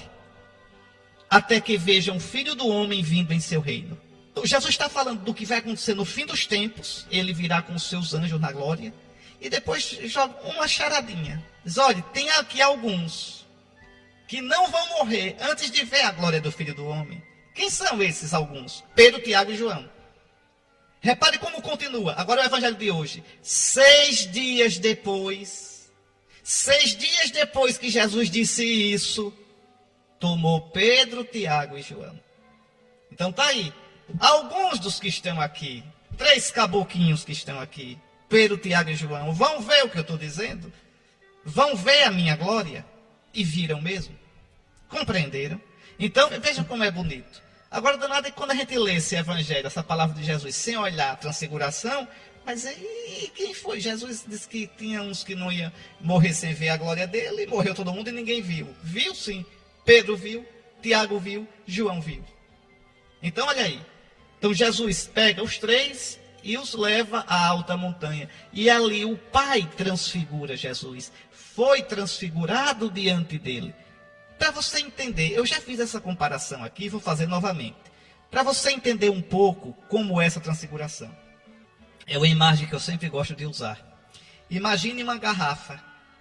até que vejam o Filho do Homem vindo em seu reino. Então, Jesus está falando do que vai acontecer no fim dos tempos. Ele virá com os seus anjos na glória. E depois joga uma charadinha. Diz, olha, tem aqui alguns que não vão morrer antes de ver a glória do Filho do Homem. Quem são esses alguns? Pedro, Tiago e João. Repare como continua. Agora o evangelho de hoje. Seis dias depois, seis dias depois que Jesus disse isso, tomou Pedro, Tiago e João. Então tá aí. Alguns dos que estão aqui, três caboquinhos que estão aqui, Pedro, Tiago e João, vão ver o que eu estou dizendo? Vão ver a minha glória? E viram mesmo? Compreenderam? Então, vejam como é bonito. Agora, danado é que quando a gente lê esse evangelho, essa palavra de Jesus, sem olhar a transfiguração, mas aí, quem foi? Jesus disse que tinha uns que não iam morrer sem ver a glória dele, e morreu todo mundo e ninguém viu. Viu sim. Pedro viu, Tiago viu, João viu. Então, olha aí. Então, Jesus pega os três e os leva à alta montanha. E ali o Pai transfigura Jesus. Foi transfigurado diante dele. Para você entender, eu já fiz essa comparação aqui e vou fazer novamente. Para você entender um pouco como é essa transfiguração. É uma imagem que eu sempre gosto de usar. Imagine uma garrafa.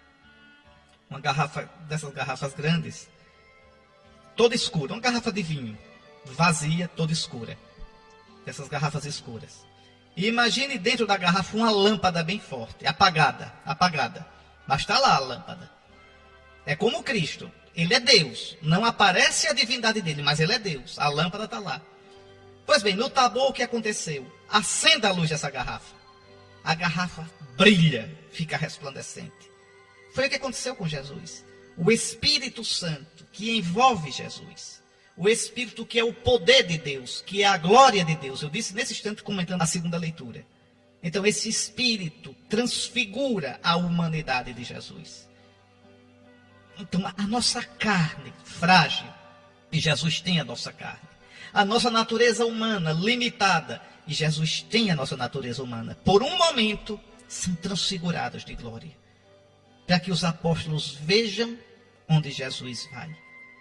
Uma garrafa, dessas garrafas grandes. Toda escura. Uma garrafa de vinho. Vazia, toda escura. Dessas garrafas escuras. E imagine dentro da garrafa uma lâmpada bem forte. Apagada. Apagada. Mas está lá a lâmpada. É como Cristo. Ele é Deus. Não aparece a divindade dele, mas ele é Deus. A lâmpada está lá. Pois bem, no Tabor o que aconteceu? Acenda a luz dessa garrafa. A garrafa brilha, fica resplandecente. Foi o que aconteceu com Jesus. O Espírito Santo que envolve Jesus. O Espírito que é o poder de Deus, que é a glória de Deus. Eu disse nesse instante comentando a segunda leitura. Então esse Espírito transfigura a humanidade de Jesus. Então, a nossa carne frágil, e Jesus tem a nossa carne. A nossa natureza humana limitada, e Jesus tem a nossa natureza humana. Por um momento, são transfigurados de glória. Para que os apóstolos vejam onde Jesus vai.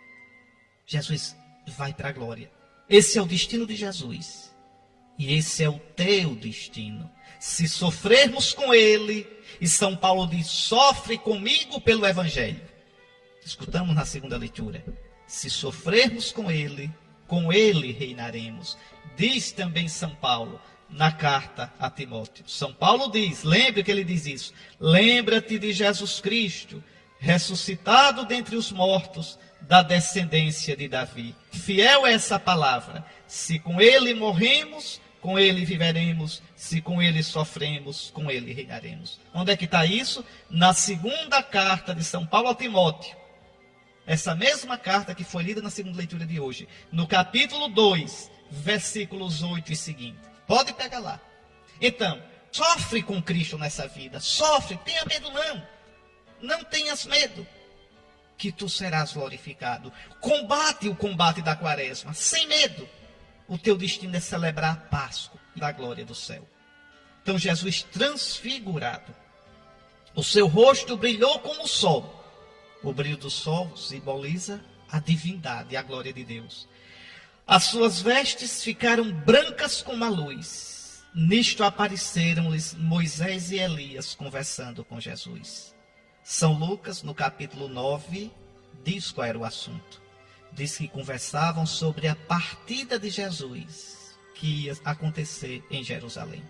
Jesus vai para a glória. Esse é o destino de Jesus. E esse é o teu destino. Se sofrermos com ele, e São Paulo diz, sofre comigo pelo Evangelho. Escutamos na segunda leitura. Se sofrermos com ele, com ele reinaremos. Diz também São Paulo na carta a Timóteo. São Paulo diz, lembre que ele diz isso. Lembra-te de Jesus Cristo, ressuscitado dentre os mortos, da descendência de Davi. Fiel é essa palavra. Se com ele morremos, com ele viveremos. Se com ele sofremos, com ele reinaremos. Onde é que está isso? Na segunda carta de São Paulo a Timóteo. Essa mesma carta que foi lida na segunda leitura de hoje. No capítulo dois, versículos oito e seguinte. Pode pegar lá. Então, sofre com Cristo nessa vida. Sofre, tenha medo não. Não tenhas medo. Que tu serás glorificado. Combate o combate da quaresma, sem medo. O teu destino é celebrar a Páscoa da glória do céu. Então Jesus transfigurado. O seu rosto brilhou como o sol. O brilho do sol simboliza a divindade, a glória de Deus. As suas vestes ficaram brancas como a luz. Nisto apareceram-lhes Moisés e Elias conversando com Jesus. São Lucas, no capítulo nove, diz qual era o assunto. Diz que conversavam sobre a partida de Jesus, que ia acontecer em Jerusalém.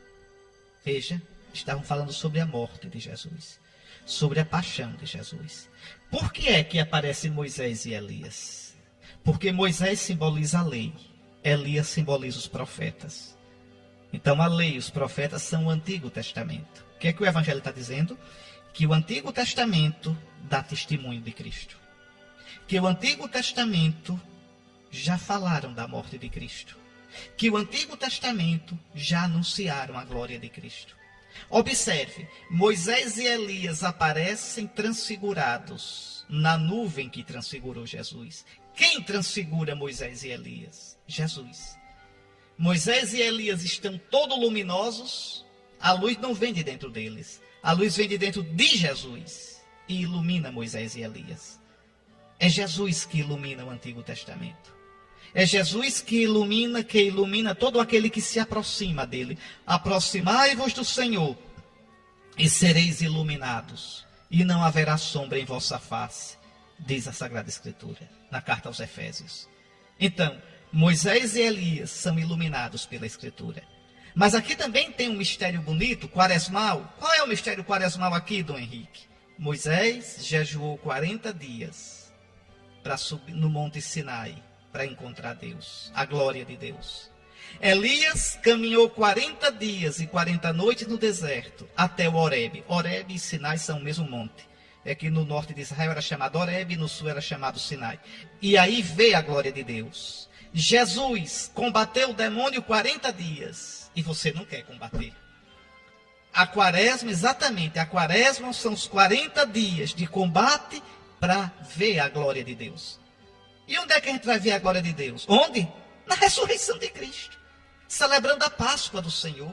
Veja, estavam falando sobre a morte de Jesus, sobre a paixão de Jesus. Por que é que aparecem Moisés e Elias? Porque Moisés simboliza a lei, Elias simboliza os profetas. Então a lei e os profetas são o Antigo Testamento. O que é que o Evangelho está dizendo? Que o Antigo Testamento dá testemunho de Cristo. Que o Antigo Testamento já falaram da morte de Cristo. Que o Antigo Testamento já anunciaram a glória de Cristo. Observe, Moisés e Elias aparecem transfigurados na nuvem que transfigurou Jesus. Quem transfigura Moisés e Elias? Jesus. Moisés e Elias estão todos luminosos, a luz não vem de dentro deles. A luz vem de dentro de Jesus e ilumina Moisés e Elias. É Jesus que ilumina o Antigo Testamento. É Jesus que ilumina, que ilumina todo aquele que se aproxima dele. Aproximai-vos do Senhor e sereis iluminados, e não haverá sombra em vossa face, diz a Sagrada Escritura, na carta aos Efésios. Então, Moisés e Elias são iluminados pela Escritura. Mas aqui também tem um mistério bonito, quaresmal. Qual é o mistério quaresmal aqui, Dom Henrique? Moisés jejuou quarenta dias para subir no Monte Sinai, para encontrar Deus, a glória de Deus. Elias caminhou quarenta dias e quarenta noites no deserto, até o Horebe. Horebe e Sinai são o mesmo monte. É que no norte de Israel era chamado Horebe e no sul era chamado Sinai. E aí veio a glória de Deus. Jesus combateu o demônio quarenta dias. E você não quer combater. A quaresma, exatamente, a quaresma são os quarenta dias de combate para ver a glória de Deus. E onde é que a gente vai ver a glória de Deus? Onde? Na ressurreição de Cristo. Celebrando a Páscoa do Senhor.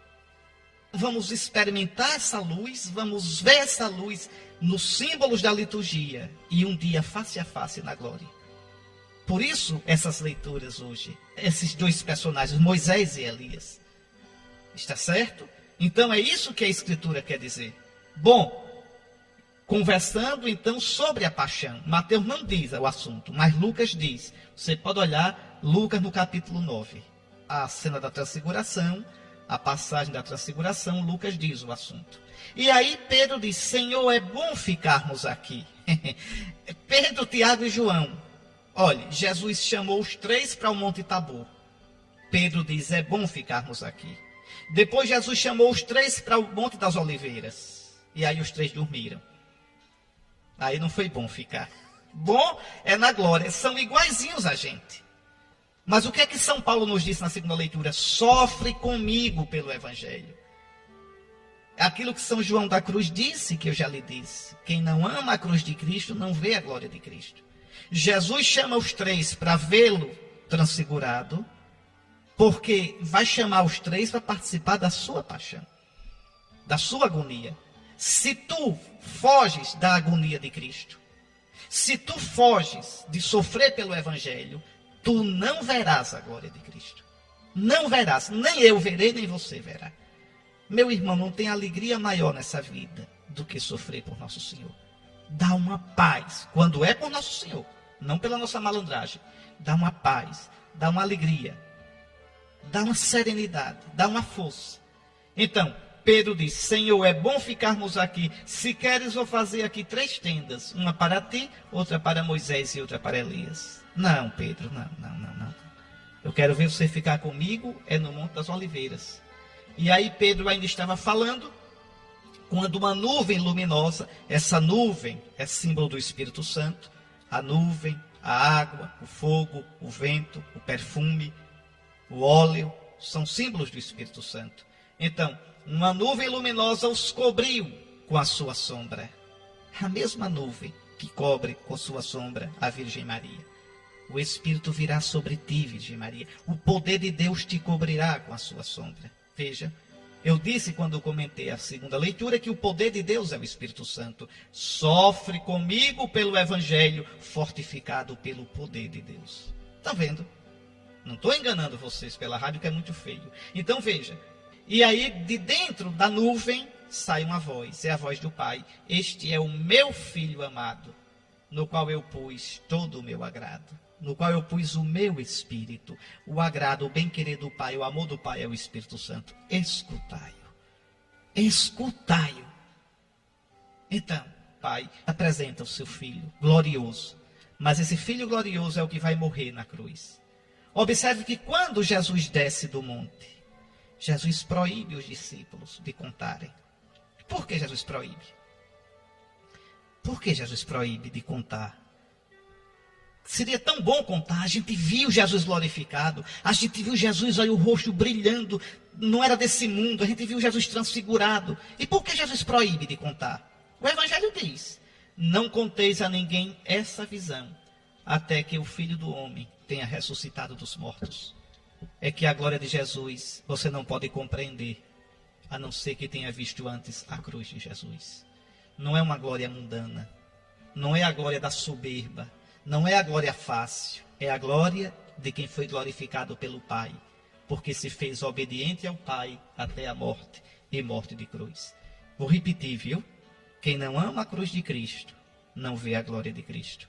Vamos experimentar essa luz, vamos ver essa luz nos símbolos da liturgia. E um dia face a face na glória. Por isso, essas leituras hoje, esses dois personagens, Moisés e Elias. Está certo? Então é isso que a Escritura quer dizer. Bom, conversando então sobre a paixão. Mateus não diz o assunto, mas Lucas diz. Você pode olhar Lucas no capítulo nove. A cena da transfiguração, a passagem da transfiguração, Lucas diz o assunto. E aí Pedro diz, Senhor, é bom ficarmos aqui. Pedro, Tiago e João. Olha, Jesus chamou os três para o Monte Tabor. Pedro diz, é bom ficarmos aqui. Depois Jesus chamou os três para o Monte das Oliveiras. E aí os três dormiram. Aí não foi bom ficar. Bom é na glória. São iguaizinhos a gente. Mas o que é que São Paulo nos disse na segunda leitura? Sofre comigo pelo Evangelho. Aquilo que São João da Cruz disse, que eu já lhe disse. Quem não ama a cruz de Cristo não vê a glória de Cristo. Jesus chama os três para vê-lo transfigurado. Porque vai chamar os três para participar da sua paixão, da sua agonia. Se tu foges da agonia de Cristo, se tu foges de sofrer pelo Evangelho, tu não verás a glória de Cristo. Não verás, nem eu verei, nem você verá. Meu irmão, não tem alegria maior nessa vida do que sofrer por nosso Senhor. Dá uma paz, quando é por nosso Senhor, não pela nossa malandragem. Dá uma paz, dá uma alegria. Dá uma serenidade, dá uma força. Então, Pedro diz, Senhor, é bom ficarmos aqui. Se queres, vou fazer aqui três tendas. Uma para ti, outra para Moisés e outra para Elias. Não, Pedro, não, não, não, não. Eu quero ver você ficar comigo, é no Monte das Oliveiras. E aí Pedro ainda estava falando, quando uma nuvem luminosa, essa nuvem é símbolo do Espírito Santo, a nuvem, a água, o fogo, o vento, o perfume, o óleo, são símbolos do Espírito Santo. Então, uma nuvem luminosa os cobriu com a sua sombra. A mesma nuvem que cobre com sua sombra a Virgem Maria. O Espírito virá sobre ti, Virgem Maria. O poder de Deus te cobrirá com a sua sombra. Veja, eu disse quando eu comentei a segunda leitura que o poder de Deus é o Espírito Santo. Sofre comigo pelo Evangelho, fortificado pelo poder de Deus. Está vendo? Não estou enganando vocês pela rádio, que é muito feio. Então veja. E aí, de dentro da nuvem, sai uma voz. É a voz do Pai. Este é o meu Filho amado, no qual eu pus todo o meu agrado. No qual eu pus o meu Espírito. O agrado, o bem-querer do Pai, o amor do Pai é o Espírito Santo. Escutai-o. Escutai-o. Então, Pai apresenta o seu Filho glorioso. Mas esse Filho glorioso é o que vai morrer na cruz. Observe que quando Jesus desce do monte, Jesus proíbe os discípulos de contarem. Por que Jesus proíbe? Por que Jesus proíbe de contar? Seria tão bom contar. A gente viu Jesus glorificado. A gente viu Jesus, olha, o rosto brilhando. Não era desse mundo. A gente viu Jesus transfigurado. E por que Jesus proíbe de contar? O Evangelho diz, não conteis a ninguém essa visão, até que o Filho do Homem tenha ressuscitado dos mortos. É que a glória de Jesus você não pode compreender, a não ser que tenha visto antes a cruz de Jesus. Não é uma glória mundana, não é a glória da soberba, não é a glória fácil, é a glória de quem foi glorificado pelo Pai, porque se fez obediente ao Pai até a morte, e morte de cruz. Vou repetir, viu? Quem não ama a cruz de Cristo, não vê a glória de Cristo.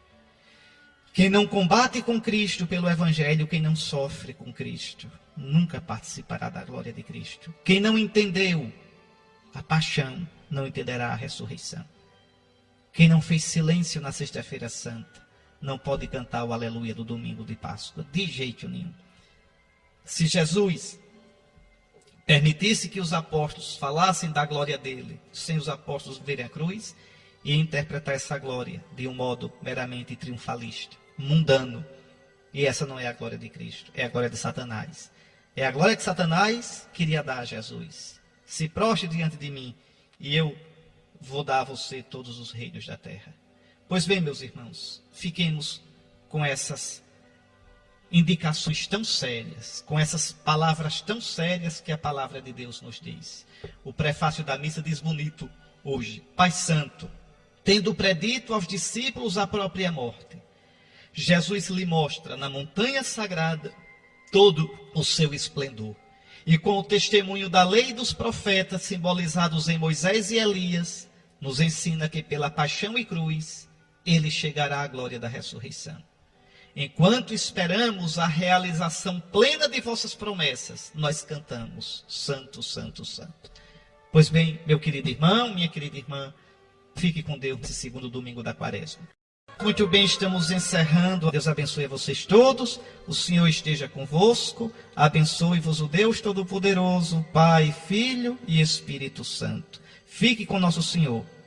Quem não combate com Cristo pelo Evangelho, quem não sofre com Cristo, nunca participará da glória de Cristo. Quem não entendeu a paixão, não entenderá a ressurreição. Quem não fez silêncio na Sexta-feira Santa, não pode cantar o aleluia do domingo de Páscoa, de jeito nenhum. Se Jesus permitisse que os apóstolos falassem da glória dele, sem os apóstolos verem a cruz, e interpretar essa glória de um modo meramente triunfalista, mundano. E essa não é a glória de Cristo, é a glória de Satanás. É a glória que Satanás queria dar a Jesus. Se prostre diante de mim, e eu vou dar a você todos os reinos da terra. Pois bem, meus irmãos, fiquemos com essas indicações tão sérias, com essas palavras tão sérias que a palavra de Deus nos diz. O prefácio da missa diz bonito hoje: Pai Santo, tendo predito aos discípulos a própria morte, Jesus lhe mostra na montanha sagrada todo o seu esplendor. E com o testemunho da lei e dos profetas, simbolizados em Moisés e Elias, nos ensina que pela paixão e cruz, ele chegará à glória da ressurreição. Enquanto esperamos a realização plena de vossas promessas, nós cantamos: Santo, Santo, Santo. Pois bem, meu querido irmão, minha querida irmã, fique com Deus nesse segundo domingo da Quaresma. Muito bem, estamos encerrando. Deus abençoe a vocês todos. O Senhor esteja convosco. Abençoe-vos o Deus Todo-Poderoso, Pai, Filho e Espírito Santo. Fique com nosso Senhor.